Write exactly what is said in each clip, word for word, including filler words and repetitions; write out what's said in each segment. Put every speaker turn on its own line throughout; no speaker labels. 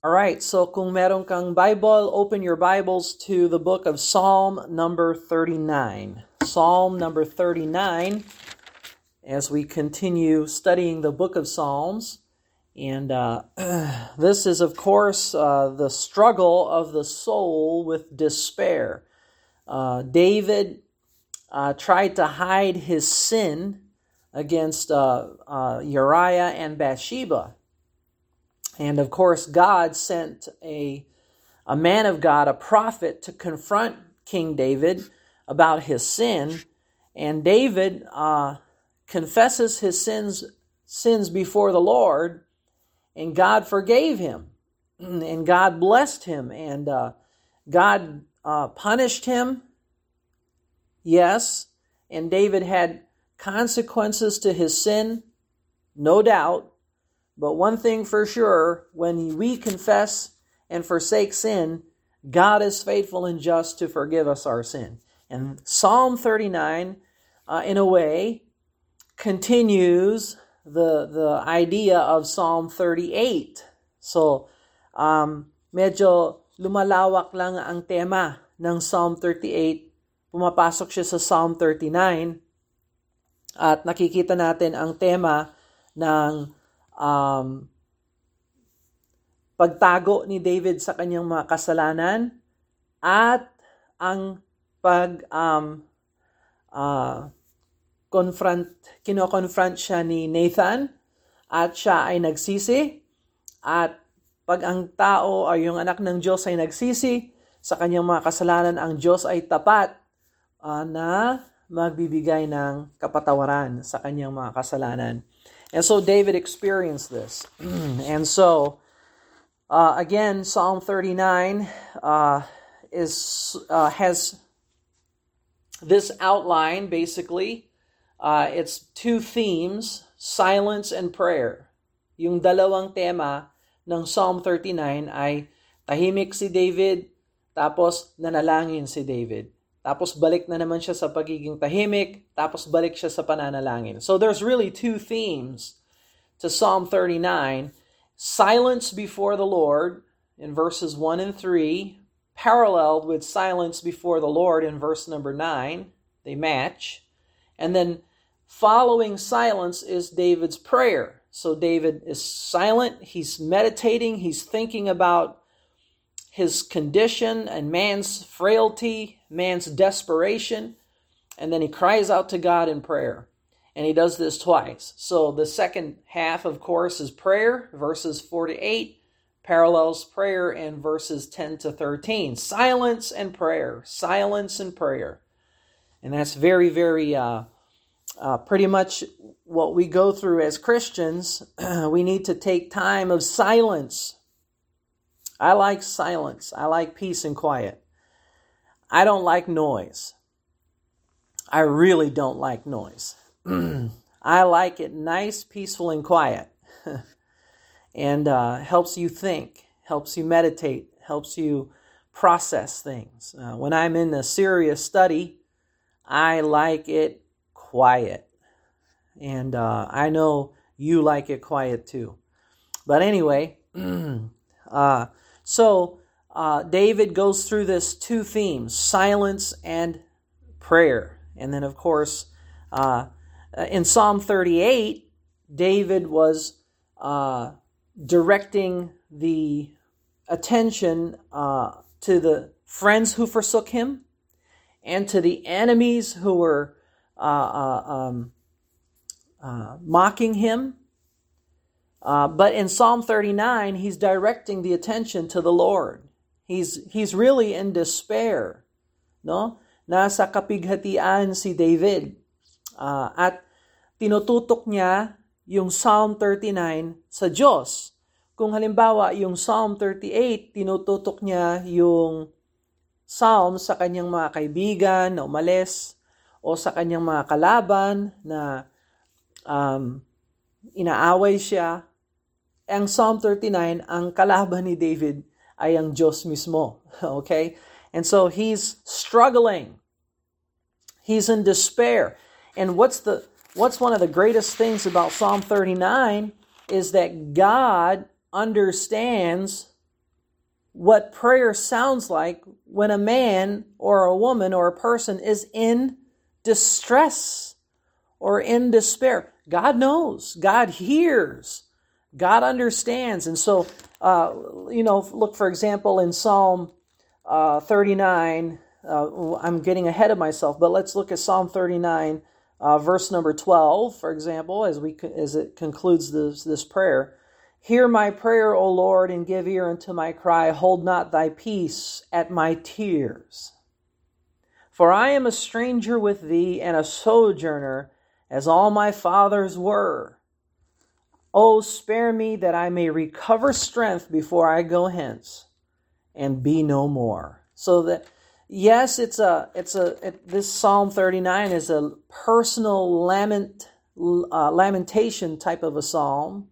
All right, so kung meron kang Bible, open your Bibles to the book of Psalm number thirty-nine. Psalm number thirty-nine, as we continue studying the book of Psalms. And uh, this is, of course, uh, the struggle of the soul with despair. Uh, David uh, tried to hide his sin against uh, uh, Uriah and Bathsheba. And of course, God sent a, a man of God, a prophet, to confront King David about his sin. And David uh, confesses his sins, sins before the Lord, and God forgave him. And God blessed him. And uh, God uh, punished him, yes. And David had consequences to his sin, no doubt. But one thing for sure, when we confess and forsake sin, God is faithful and just to forgive us our sin. And Psalm thirty-nine, uh, in a way, continues the the idea of Psalm thirty-eight. So, um, medyo lumalawak lang ang tema ng Psalm thirty-eight. Pumapasok siya sa Psalm thirty-nine. At nakikita natin ang tema ng Um, pagtago ni David sa kanyang mga kasalanan at ang pag um, uh, confront, kino-confront siya ni Nathan at siya ay nagsisi, at pag ang tao ay yung anak ng Diyos ay nagsisi sa kanyang mga kasalanan, ang Diyos ay tapat uh, na magbibigay ng kapatawaran sa kanyang mga kasalanan. And so David experienced this. And so, uh, again, Psalm thirty-nine uh, is uh, has this outline, basically. Uh, it's two themes, silence and prayer. Yung dalawang tema ng Psalm thirty-nine ay tahimik si David, tapos nanalangin si David. Tapos balik na naman siya sa pagiging tahimik, tapos balik siya sa pananalangin. So there's really two themes to Psalm thirty-nine. Silence before the Lord in verses one and three, paralleled with silence before the Lord in verse number nine. They match. And then following silence is David's prayer. So David is silent, he's meditating, he's thinking about his condition and man's frailty, man's desperation, and then he cries out to God in prayer. And he does this twice. So the second half, of course, is prayer, verses four to eight, parallels prayer in verses ten to thirteen. Silence and prayer, silence and prayer. And that's very, very, uh, uh, pretty much what we go through as Christians. We need to take time of silence. I like silence. I like peace and quiet. I don't like noise. I really don't like noise. I like it nice, peaceful, and quiet. And uh, helps you think, helps you meditate, helps you process things. Uh, when I'm in a serious study, I like it quiet. And uh, I know you like it quiet too. But anyway, uh, So, uh, David goes through this two themes, silence and prayer. And then, of course, uh, in Psalm thirty-eight, David was uh, directing the attention uh, to the friends who forsook him and to the enemies who were uh, uh, um, uh, mocking him. Uh, but in Psalm thirty-nine, he's directing the attention to the Lord. He's he's really in despair, no? Nasa kapighatian si David. Uh, at tinututok niya yung Psalm thirty-nine sa Diyos. Kung halimbawa, yung Psalm thirty-eight, tinututok niya yung Psalm sa kanyang mga kaibigan na umalis o sa kanyang mga kalaban na um, inaaway siya. Ang Psalm thirty-nine, ang kalaban ni David ay ang Diyos mismo. Okay? And so he's struggling. He's in despair. And what's the what's one of the greatest things about Psalm thirty-nine is that God understands what prayer sounds like when a man or a woman or a person is in distress or in despair. God knows. God hears. God understands. And so, uh, you know, look, for example, in Psalm uh, thirty-nine, uh, I'm getting ahead of myself, but let's look at Psalm thirty-nine, uh, verse number twelve, for example, as we as it concludes this, this prayer. Hear my prayer, O Lord, and give ear unto my cry. Hold not thy peace at my tears. For I am a stranger with thee, and a sojourner, as all my fathers were. O spare me, that I may recover strength before I go hence, and be no more. So that, yes, it's a, it's a. It, this Psalm thirty-nine is a personal lament, uh, lamentation type of a psalm.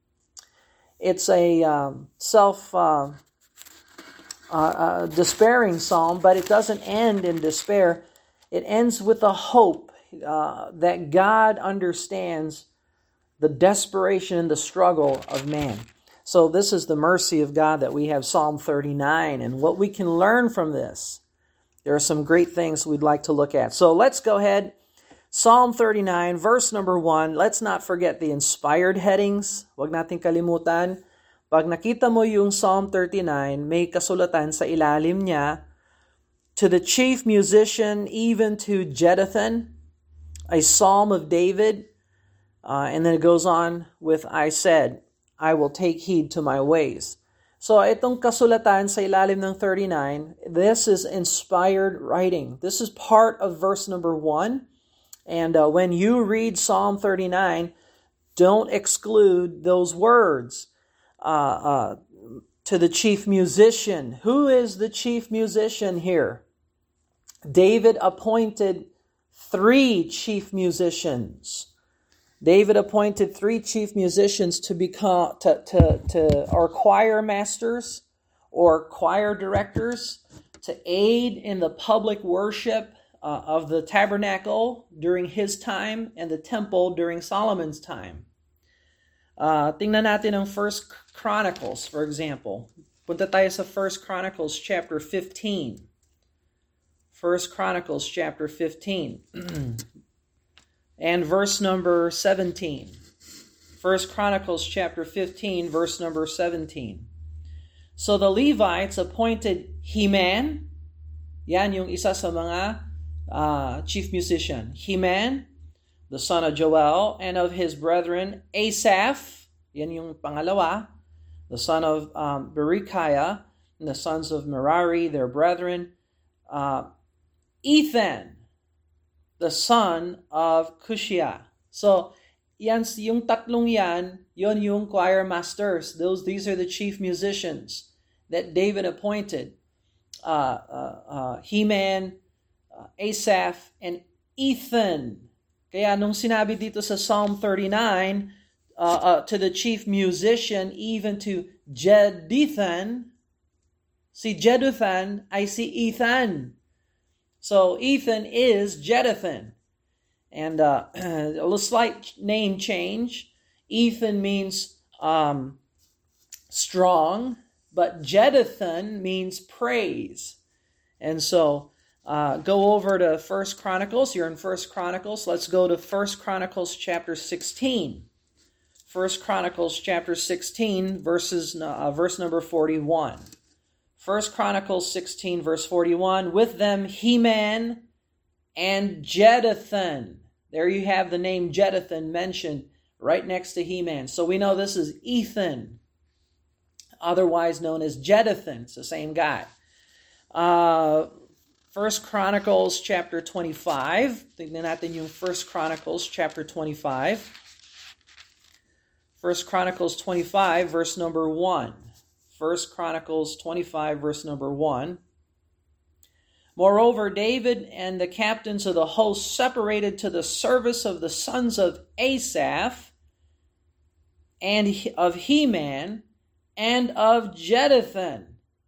It's a um, self uh, uh, uh, despairing psalm, but it doesn't end in despair. It ends with a hope uh, that God understands the desperation and the struggle of man. So this is the mercy of God that we have Psalm thirty-nine, and what we can learn from this. There are some great things we'd like to look at. So let's go ahead. Psalm thirty-nine, verse number one. Let's not forget the inspired headings. Huwag nating kalimutan. Pag nakita mo yung Psalm thirty-nine, may kasulatan sa ilalim niya, to the chief musician, even to Jeduthun, a psalm of David. Uh, and then it goes on with, I said, I will take heed to my ways. So itong kasulatan sa ilalim ng thirty-nine, this is inspired writing. This is part of verse number one. And uh, when you read Psalm thirty-nine, don't exclude those words. Uh, uh, to the chief musician. Who is the chief musician here? David appointed three chief musicians. David appointed three chief musicians to become to to to or choir masters or choir directors to aid in the public worship Uh, of the tabernacle during his time and the temple during Solomon's time. Uh, tingnan natin ang First Chronicles, for example. Punta tayo sa First Chronicles chapter fifteen. First Chronicles chapter fifteen. And verse number seventeen. First Chronicles chapter fifteen, verse number seventeen. So the Levites appointed Heman. Yan yung isa sa mga Uh, chief musician, Heman, the son of Joel, and of his brethren, Asaph, yan yung pangalawa, the son of um, Berechiah, and the sons of Merari, their brethren, uh, Ethan, the son of Cushiah. So, yan, yung tatlong yan, yon yung choir masters. Those, these are the chief musicians that David appointed. Uh, uh, uh, Heman, Uh, Asaph, and Ethan. Kaya nung sinabi dito sa Psalm thirty-nine, uh, uh, to the chief musician, even to Jeduthun, si Jeduthun, I see Ethan. So Ethan is Jeduthun. And uh, a little slight name change. Ethan means um, strong, but Jeduthun means praise. And so, Uh, go over to First Chronicles. You're in First Chronicles. Let's go to First Chronicles chapter sixteen. First Chronicles chapter sixteen, verses uh, verse number forty-one. First Chronicles sixteen, verse forty-one. With them Heman and Jeduthun. There you have the name Jeduthun mentioned right next to Heman. So we know this is Ethan, otherwise known as Jeduthun. It's the same guy. Uh, First Chronicles chapter twenty-five. Tignan natin yung First Chronicles chapter twenty-five. First Chronicles twenty-five, verse number one. First Chronicles twenty-five, verse number one. Moreover, David and the captains of the host separated to the service of the sons of Asaph and of Heman and of Jeduthun,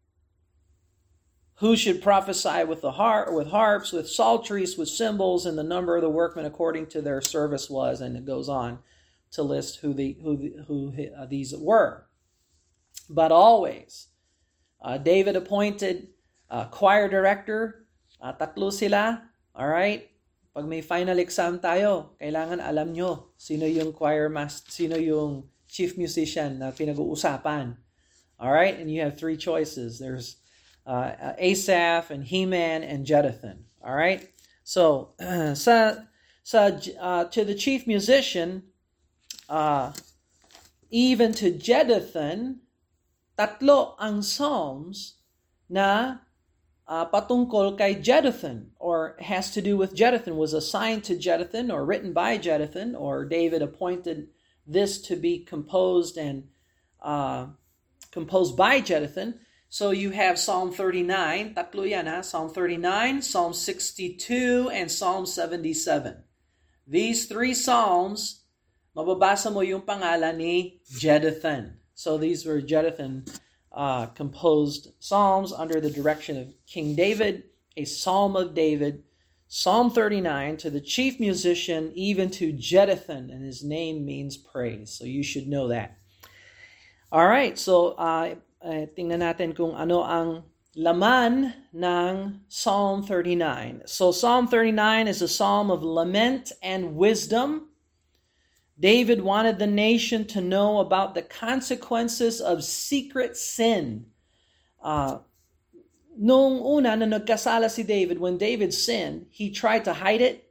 who should prophesy with the harp, with harps, with psalteries, with cymbals, and the number of the workmen according to their service was. And it goes on to list who the who the, who uh, these were. But always, Uh, David appointed uh, choir director. Uh, tatlo sila. Alright? Pag may final exam tayo, kailangan alam nyo sino yung choir master, sino yung chief musician na pinag-uusapan. Alright? And you have three choices. There's uh, Asaph and Heman and Jeduthun. Alright? So, uh, sa, sa, uh, to the chief musician, uh, even to Jeduthun, tatlo ang psalms na uh, patungkol kay Jeduthun, or has to do with Jeduthun, was assigned to Jeduthun or written by Jeduthun, or David appointed this to be composed and uh, composed by Jeduthun. So you have Psalm thirty-nine, tatlo yan ha, Psalm thirty-nine, Psalm sixty-two, and Psalm seventy-seven. These three psalms, mababasa mo yung pangalan ni Jeduthun. So these were Jeduthun uh, composed psalms under the direction of King David, a psalm of David, Psalm thirty-nine, to the chief musician, even to Jeduthun, and his name means praise. So you should know that. All right, so uh, uh, tingnan natin kung ano ang laman ng Psalm thirty-nine. So Psalm thirty-nine is a psalm of lament and wisdom. David wanted the nation to know about the consequences of secret sin. Uh, noong una na nagkasala si David, when David sinned, he tried to hide it,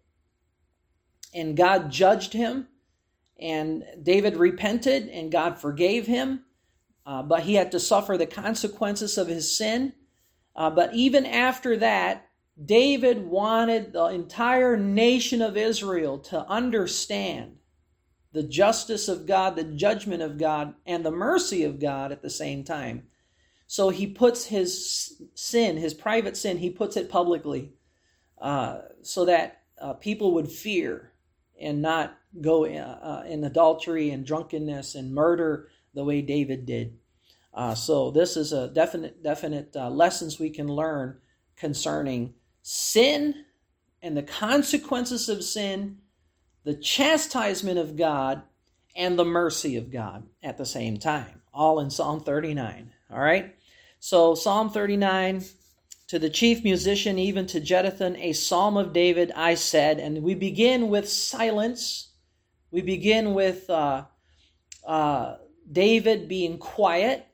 and God judged him, and David repented, and God forgave him, uh, but he had to suffer the consequences of his sin. Uh, but even after that, David wanted the entire nation of Israel to understand the justice of God, the judgment of God, and the mercy of God at the same time. So he puts his sin, his private sin, he puts it publicly uh, so that uh, people would fear and not go in, uh, in adultery and drunkenness and murder the way David did. Uh, so this is a definite, definite uh, lessons we can learn concerning sin and the consequences of sin, the chastisement of God, and the mercy of God at the same time, all in Psalm thirty-nine. All right? So Psalm thirty-nine, to the chief musician, even to Jeduthun, a psalm of David, I said, and we begin with silence. We begin with uh, uh, David being quiet,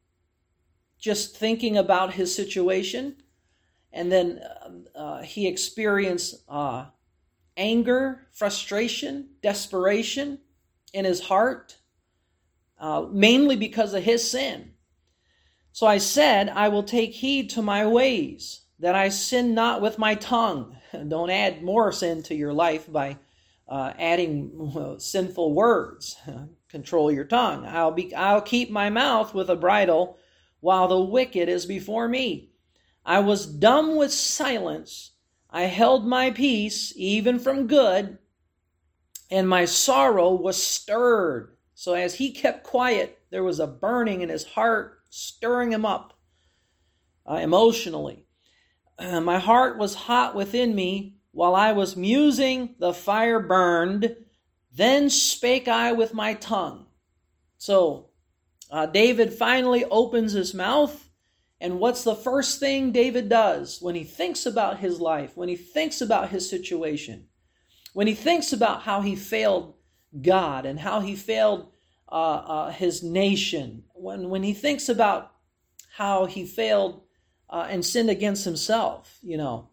just thinking about his situation, and then uh, uh, he experienced uh, anger, frustration, desperation in his heart, uh, mainly because of his sin. So I said, I will take heed to my ways, that I sin not with my tongue. Don't add more sin to your life by uh, adding uh, sinful words. Control your tongue. I'll be, I'll keep my mouth with a bridle while the wicked is before me. I was dumb with silence. I held my peace, even from good, and my sorrow was stirred. So as he kept quiet, there was a burning in his heart, stirring him up uh, emotionally. Uh, my heart was hot within me. While I was musing, the fire burned. Then spake I with my tongue. So uh, David finally opens his mouth. And what's the first thing David does when he thinks about his life, when he thinks about his situation, when he thinks about how he failed God and how he failed uh, uh, his nation, when, when he thinks about how he failed uh, and sinned against himself, you know,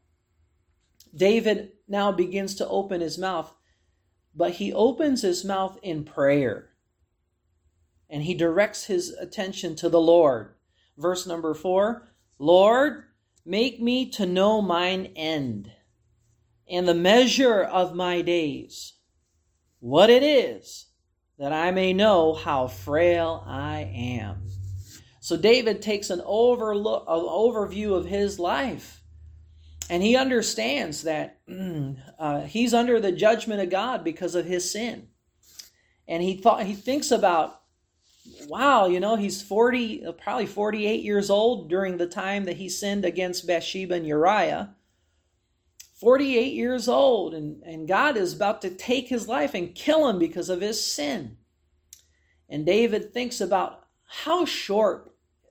David now begins to open his mouth, but he opens his mouth in prayer, and he directs his attention to the Lord. Verse number four, Lord, make me to know mine end, and the measure of my days, what it is, that I may know how frail I am. So David takes an overlook, an overview of his life, and he understands that uh, he's under the judgment of God because of his sin. And he thought he thinks about, wow, you know, he's forty, probably forty-eight years old during the time that he sinned against Bathsheba and Uriah. forty-eight years old, and, and God is about to take his life and kill him because of his sin. And David thinks about how short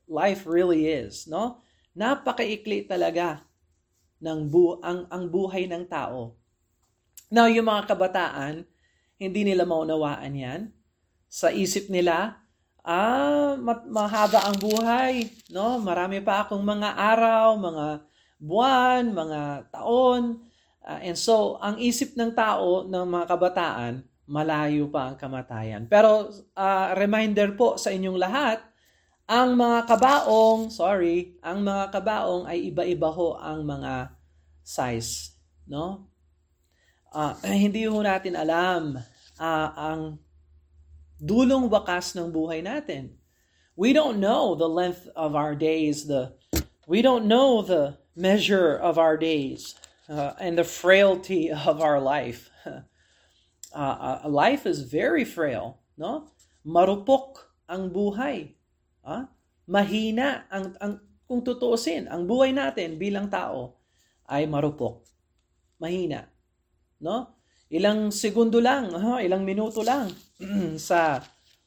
life really is, no? Napakaikli talaga ng bu- ang, ang buhay ng tao. Now, yung mga kabataan, hindi nila maunawaan yan. Sa isip nila, ah, mat- mahaba ang buhay, no? Marami pa akong mga araw, mga buwan, mga taon. Uh, and so, ang isip ng tao, ng mga kabataan, malayo pa ang kamatayan. Pero, uh, reminder po sa inyong lahat, ang mga kabaong, sorry, ang mga kabaong ay iba-iba ho ang mga size, no? Uh, hindi ho natin alam uh, ang dulong wakas ng buhay natin. We don't know the length of our days, the we don't know the measure of our days, uh, and the frailty of our life. Uh, uh, life is very frail, no? Marupok ang buhay. Ah, mahina ang ang kung tutuusin, ang buhay natin bilang tao ay marupok. Mahina, no? Ilang segundo lang, uh, ilang minuto lang sa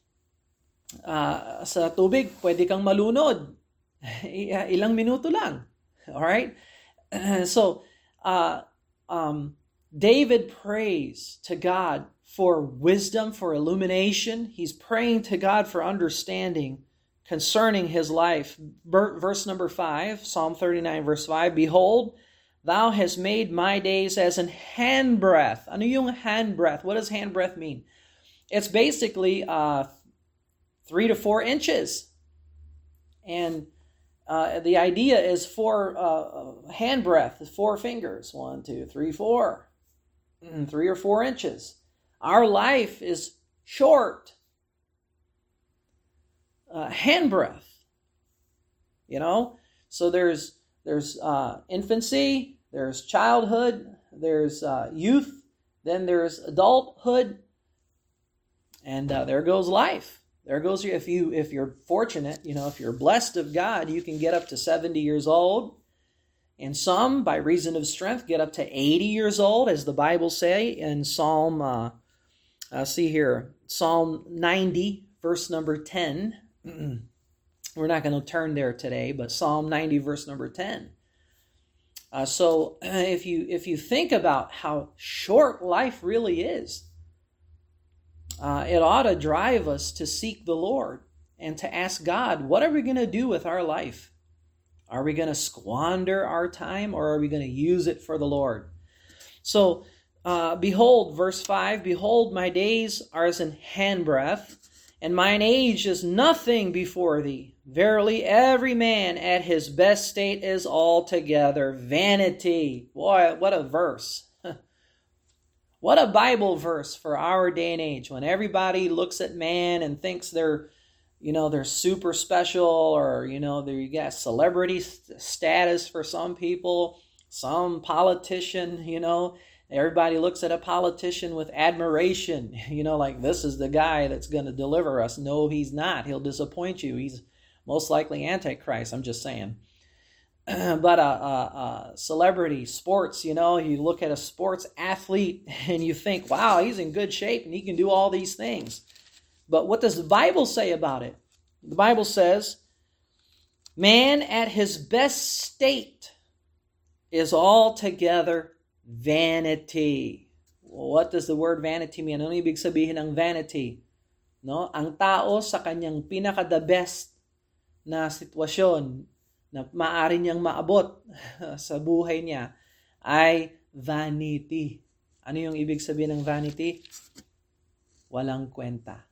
uh, sa tubig pwede kang malunod. Ilang minuto lang. All right? So, uh, um, David prays to God for wisdom, for illumination. He's praying to God for understanding concerning his life. Verse number five, Psalm thirty-nine, verse five, Behold, thou hast made my days as an handbreadth. Ano yung handbreadth? What does handbreadth mean? It's basically uh, three to four inches. And uh, the idea is four uh, handbreadth, four fingers. One, two, three, four. Three or four inches. Our life is short. Uh, handbreadth, you know, so there's there's uh, infancy, there's childhood, there's uh, youth, then there's adulthood, and uh, there goes life. There goes your, if you if you're fortunate, you know, if you're blessed of God, you can get up to seventy years old, and some, by reason of strength, get up to eighty years old, as the Bible say in Psalm. Uh, uh, see here, Psalm ninety, verse number ten. We're not going to turn there today, but Psalm ninety, verse number ten. Uh, so if you if you think about how short life really is, uh, it ought to drive us to seek the Lord and to ask God, what are we going to do with our life? Are we going to squander our time, or are we going to use it for the Lord? So, uh, behold, verse five, Behold, my days are as an handbreadth, and mine age is nothing before thee. Verily, every man at his best state is altogether vanity. Boy, what a verse. What a Bible verse for our day and age, when everybody looks at man and thinks they're, you know, they're super special, or, you know, you got celebrity status for some people, some politician, you know. Everybody looks at a politician with admiration, you know, like, this is the guy that's going to deliver us. No, he's not. He'll disappoint you. He's most likely Antichrist, I'm just saying. But a, a, a celebrity, sports, you know, you look at a sports athlete and you think, wow, he's in good shape and he can do all these things. But what does the Bible say about it? The Bible says, man at his best state is altogether vanity. What does the word vanity mean? Ano ibig sabihin ng vanity? No? Ang tao sa kanyang pinaka the best na sitwasyon na maaari niyang maabot sa buhay niya ay vanity. Ano yung ibig sabihin ng vanity? Walang kwenta.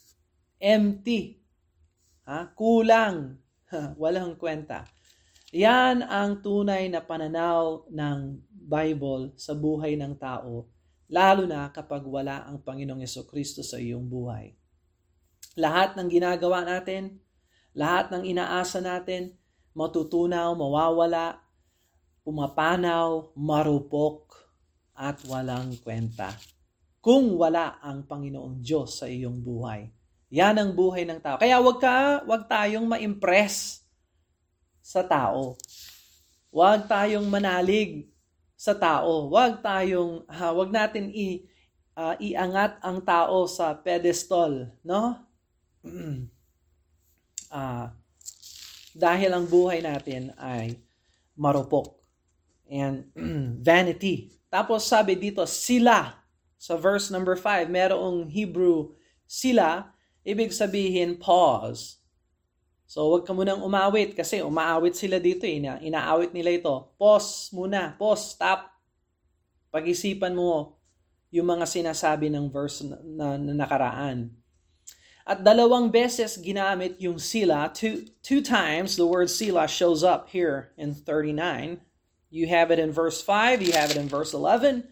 Empty. Ha? Kulang. Walang kwenta. Yan ang tunay na pananaw ng Bible sa buhay ng tao, lalo na kapag wala ang Panginoong Jesucristo sa iyong buhay. Lahat ng ginagawa natin, lahat ng inaasa natin, matutunaw, mawawala, pumapanaw, marupok, at walang kwenta. Kung wala ang Panginoong Diyos sa iyong buhay. Yan ang buhay ng tao. Kaya wag ka, wag tayong ma-impress sa tao. Wag tayong manalig sa tao. Wag tayong uh, wag natin i uh, iangat ang tao sa pedestal, no? uh, dahil ang buhay natin ay marupok and vanity. Tapos sabi dito, sila. Sa verse number five, merong Hebrew sila, ibig sabihin pause. So wag ka munang umawit kasi umaawit sila dito. Ina, inaawit nila ito. Pause muna. Pause. Stop. Pag-isipan mo yung mga sinasabi ng verse na, na, na nakaraan. At dalawang beses ginamit yung sila. Two, two times the word sila shows up here in thirty-nine. You have it in verse five. You have it in verse eleven.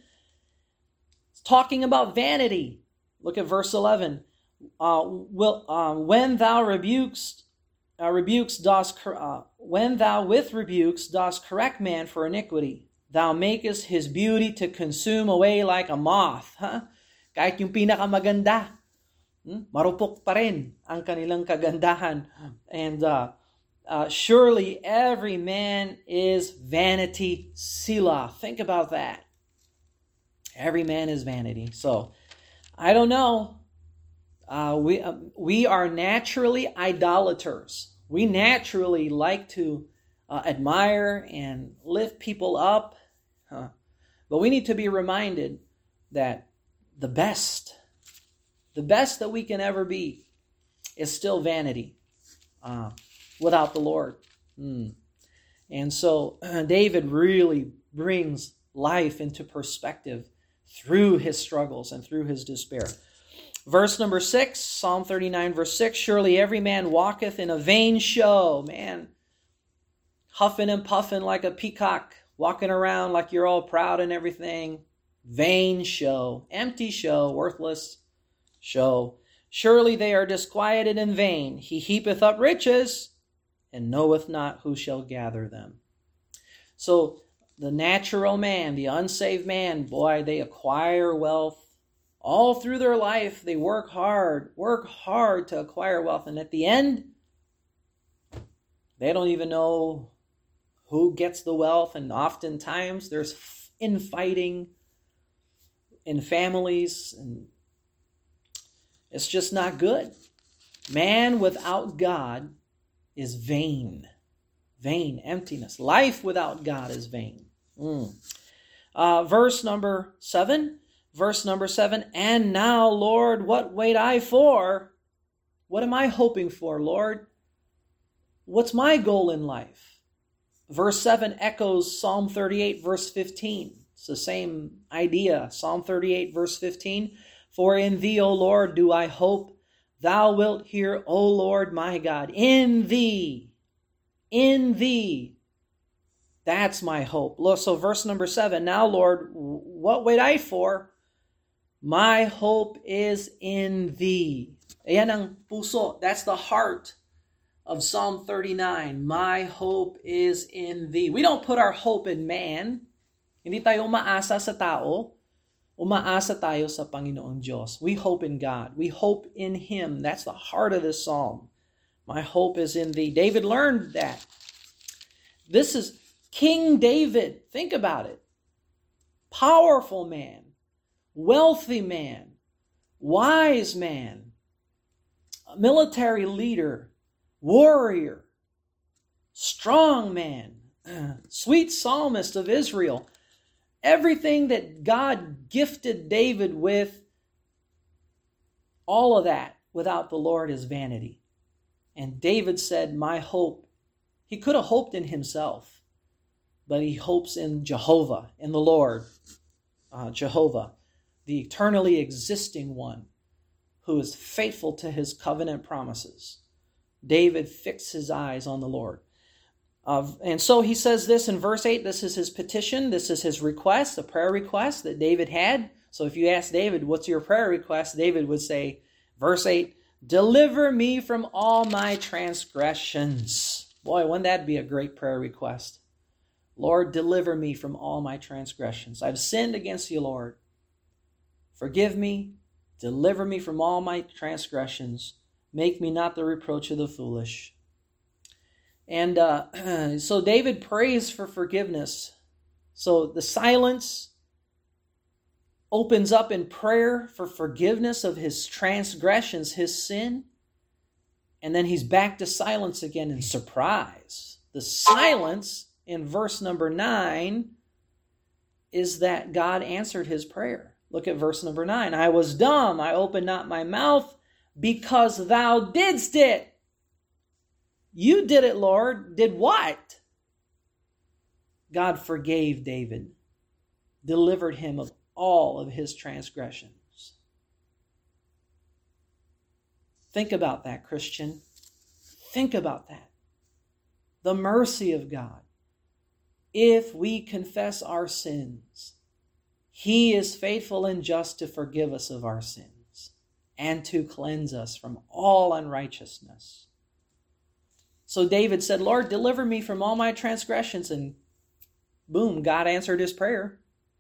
It's talking about vanity. Look at verse eleven. Uh, will, uh, when thou rebukest, uh, rebukes dost, uh, when thou with rebukes dost correct man for iniquity, thou makest his beauty to consume away like a moth. Huh? Kahit yung pinakamaganda, hmm? marupok pa rin ang kanilang kagandahan. And uh, uh, surely every man is vanity. Selah. Think about that. Every man is vanity. So, I don't know. Uh, we uh, we are naturally idolaters. We naturally like to uh, admire and lift people up. Huh? But we need to be reminded that the best, the best that we can ever be is still vanity uh, without the Lord. Mm. And so uh, David really brings life into perspective through his struggles and through his despair. Verse number six, Psalm thirty-nine, verse six, surely every man walketh in a vain show. Man, huffing and puffing like a peacock, walking around like you're all proud and everything. Vain show, empty show, worthless show. Surely they are disquieted in vain. He heapeth up riches, and knoweth not who shall gather them. So the natural man, the unsaved man, boy, they acquire wealth. All through their life, they work hard, work hard to acquire wealth. And at the end, they don't even know who gets the wealth. And oftentimes, there's infighting in families. And it's just not good. Man without God is vain. Vain, emptiness. Life without God is vain. Mm. Uh, verse number seven. Verse number seven, and now, Lord, what wait I for? What am I hoping for, Lord? What's my goal in life? Verse seven echoes Psalm thirty-eight, verse fifteen. It's the same idea. Psalm thirty-eight, verse fifteen. For in thee, O Lord, do I hope. Thou wilt hear, O Lord my God. In thee, in thee. That's my hope. Look, so verse number seven. Now, Lord, what wait I for? My hope is in thee. Ayan ang puso. That's the heart of Psalm thirty-nine. My hope is in thee. We don't put our hope in man. Hindi tayo umaasa sa tao. Umaasa tayo sa Panginoong Diyos. We hope in God. We hope in Him. That's the heart of this psalm. My hope is in thee. David learned that. This is King David. Think about it. Powerful man. Wealthy man, wise man, military leader, warrior, strong man, sweet psalmist of Israel. Everything that God gifted David with, all of that without the Lord is vanity. And David said, my hope, he could have hoped in himself, but he hopes in Jehovah, in the Lord, uh, Jehovah. The eternally existing one who is faithful to his covenant promises. David fixed his eyes on the Lord. Uh, and so he says this in verse eight. This is his petition. This is his request, a prayer request that David had. So if you ask David, what's your prayer request? David would say, verse eight, deliver me from all my transgressions. Boy, wouldn't that be a great prayer request? Lord, deliver me from all my transgressions. I've sinned against you, Lord. Forgive me, deliver me from all my transgressions. Make me not the reproach of the foolish. And uh, so David prays for forgiveness. So the silence opens up in prayer for forgiveness of his transgressions, his sin. And then he's back to silence again in surprise. The silence in verse number nine is that God answered his prayer. Look at verse number nine. I was dumb, I opened not my mouth, because thou didst it. You did it, Lord. Did what? God forgave David, delivered him of all of his transgressions. Think about that, Christian. Think about that. The mercy of God. If we confess our sins, he is faithful and just to forgive us of our sins and to cleanse us from all unrighteousness. So David said, Lord, deliver me from all my transgressions. And boom, God answered his prayer.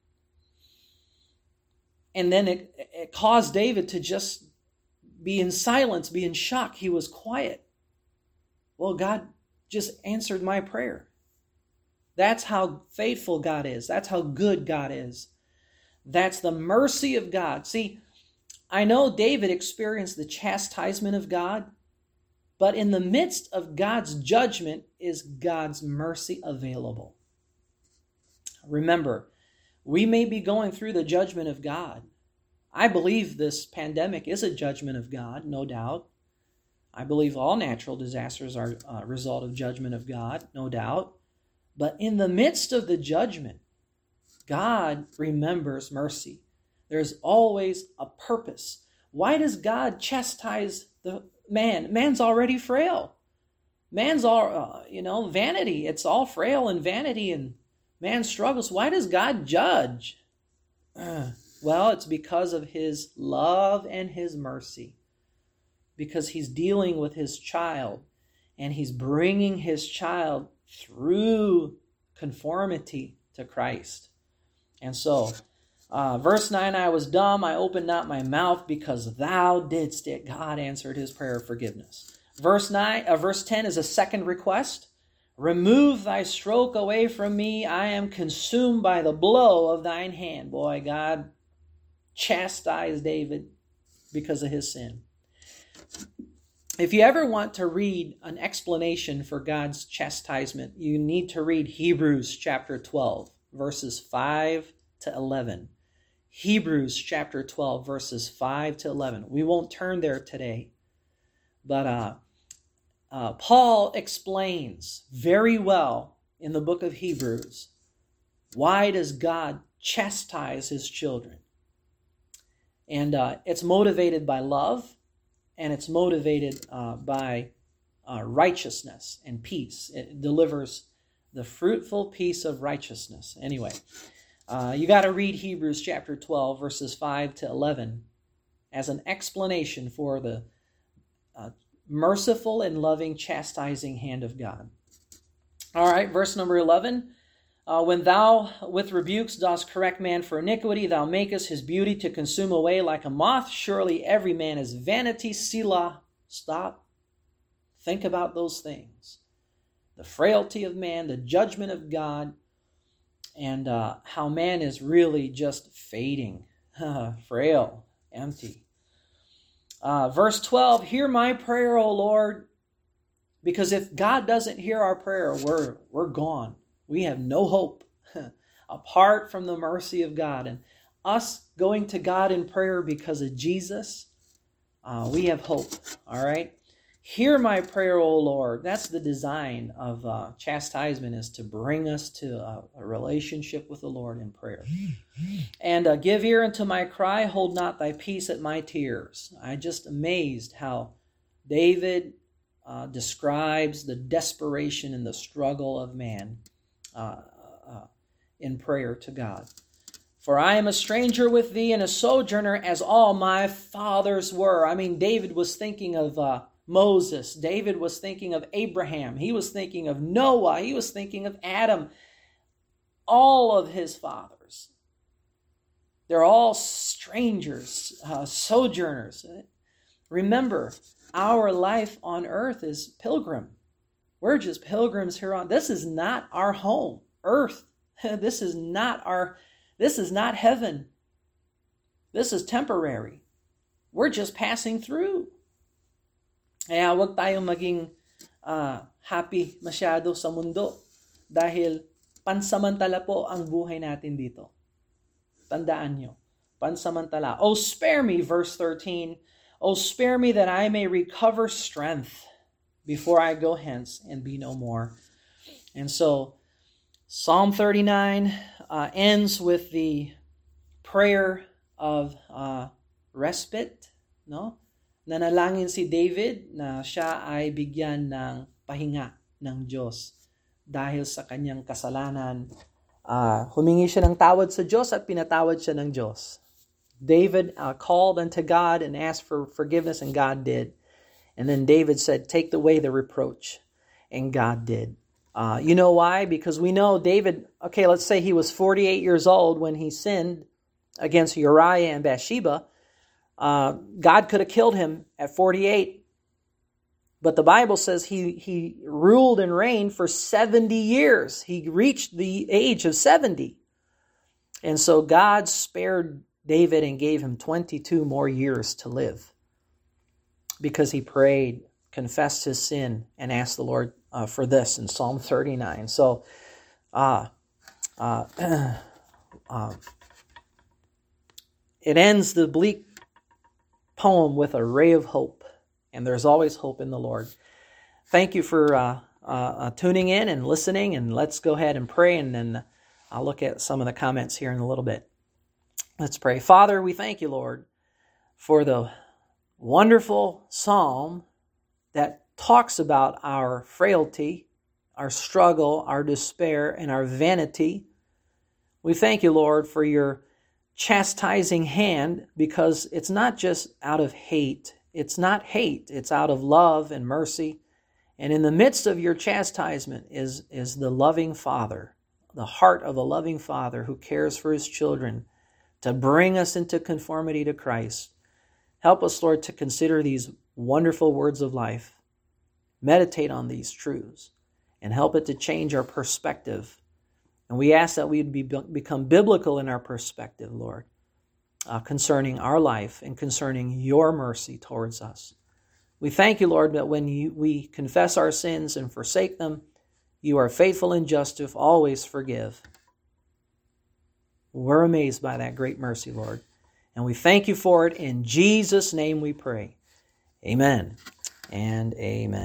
And then it, it caused David to just be in silence, be in shock. He was quiet. Well, God just answered my prayer. That's how faithful God is. That's how good God is. That's the mercy of God. See, I know David experienced the chastisement of God, but in the midst of God's judgment is God's mercy available. Remember, we may be going through the judgment of God. I believe this pandemic is a judgment of God, no doubt. I believe all natural disasters are a result of judgment of God, no doubt. But in the midst of the judgment, God remembers mercy. There's always a purpose. Why does God chastise the man? Man's already frail. Man's all, uh, you know, vanity. It's all frail and vanity, and man struggles. Why does God judge? Uh, well, it's because of his love and his mercy. Because he's dealing with his child, and he's bringing his child through conformity to Christ. And so, uh, verse nine, I was dumb, I opened not my mouth, because thou didst it. God answered his prayer of forgiveness. Verse nine, uh, verse ten is a second request. Remove thy stroke away from me. I am consumed by the blow of thine hand. Boy, God chastised David because of his sin. If you ever want to read an explanation for God's chastisement, you need to read Hebrews chapter twelve, verses five to eleven. Hebrews chapter twelve, verses five to eleven. We won't turn there today, but uh, uh, Paul explains very well in the book of Hebrews, why does God chastise his children? And uh, it's motivated by love. And it's motivated uh, by uh, righteousness and peace. It delivers the fruitful peace of righteousness. Anyway, uh, you got to read Hebrews chapter twelve, verses five to eleven, as an explanation for the uh, merciful and loving chastising hand of God. All right, verse number eleven. Uh, when thou with rebukes dost correct man for iniquity, thou makest his beauty to consume away like a moth. Surely every man is vanity. Selah. Stop. Think about those things. The frailty of man, the judgment of God, and uh, how man is really just fading, frail, empty. Uh, verse twelve, hear my prayer, O Lord, because if God doesn't hear our prayer, we're, we're gone. We have no hope apart from the mercy of God. And us going to God in prayer because of Jesus, uh, we have hope. All right? Hear my prayer, O Lord. That's the design of uh, chastisement, is to bring us to a, a relationship with the Lord in prayer. And uh, give ear unto my cry, hold not thy peace at my tears. I'm just amazed how David uh, describes the desperation and the struggle of man Uh, uh, in prayer to God. For I am a stranger with thee and a sojourner as all my fathers were. I mean, David was thinking of uh, Moses. David was thinking of Abraham. He was thinking of Noah. He was thinking of Adam. All of his fathers. They're all strangers, uh, sojourners. Remember, our life on earth is pilgrim. We're just pilgrims here on. This is not our home, earth. This is not our, this is not heaven. This is temporary. We're just passing through. Kaya huwag tayong maging uh, happy masyado sa mundo dahil pansamantala po ang buhay natin dito. Tandaan nyo, pansamantala. Oh, spare me, verse thirteen. Oh, spare me that I may recover strength before I go hence and be no more. And so, Psalm thirty-nine uh, ends with the prayer of uh, respite, no? Nanalangin si David na siya ay bigyan ng pahinga ng Diyos dahil sa kanyang kasalanan. Uh, humingi siya ng tawad sa Diyos at pinatawad siya ng Diyos. David uh, called unto God and asked for forgiveness, and God did. And then David said, take away the reproach. And God did. Uh, you know why? Because we know David, okay, let's say he was forty-eight years old when he sinned against Uriah and Bathsheba. Uh, God could have killed him at forty-eight. But the Bible says he, he ruled and reigned for seventy years. He reached the age of seventy. And so God spared David and gave him twenty-two more years to live, because he prayed, confessed his sin, and asked the Lord uh, for this in Psalm thirty-nine. So, uh, uh, uh, it ends the bleak poem with a ray of hope, and there's always hope in the Lord. Thank you for uh, uh, tuning in and listening, and let's go ahead and pray, and then I'll look at some of the comments here in a little bit. Let's pray. Father, we thank you, Lord, for the wonderful psalm that talks about our frailty, our struggle, our despair, and our vanity. We thank you, Lord, for your chastising hand, because it's not just out of hate. It's not hate. It's out of love and mercy. And in the midst of your chastisement is, is the loving Father, the heart of a loving Father who cares for his children to bring us into conformity to Christ. Help us, Lord, to consider these wonderful words of life, meditate on these truths, and help it to change our perspective. And we ask that we would be, become biblical in our perspective, Lord, uh, concerning our life and concerning your mercy towards us. We thank you, Lord, that when you, we confess our sins and forsake them, you are faithful and just to always forgive. We're amazed by that great mercy, Lord. And we thank you for it. In Jesus' name we pray. Amen and amen.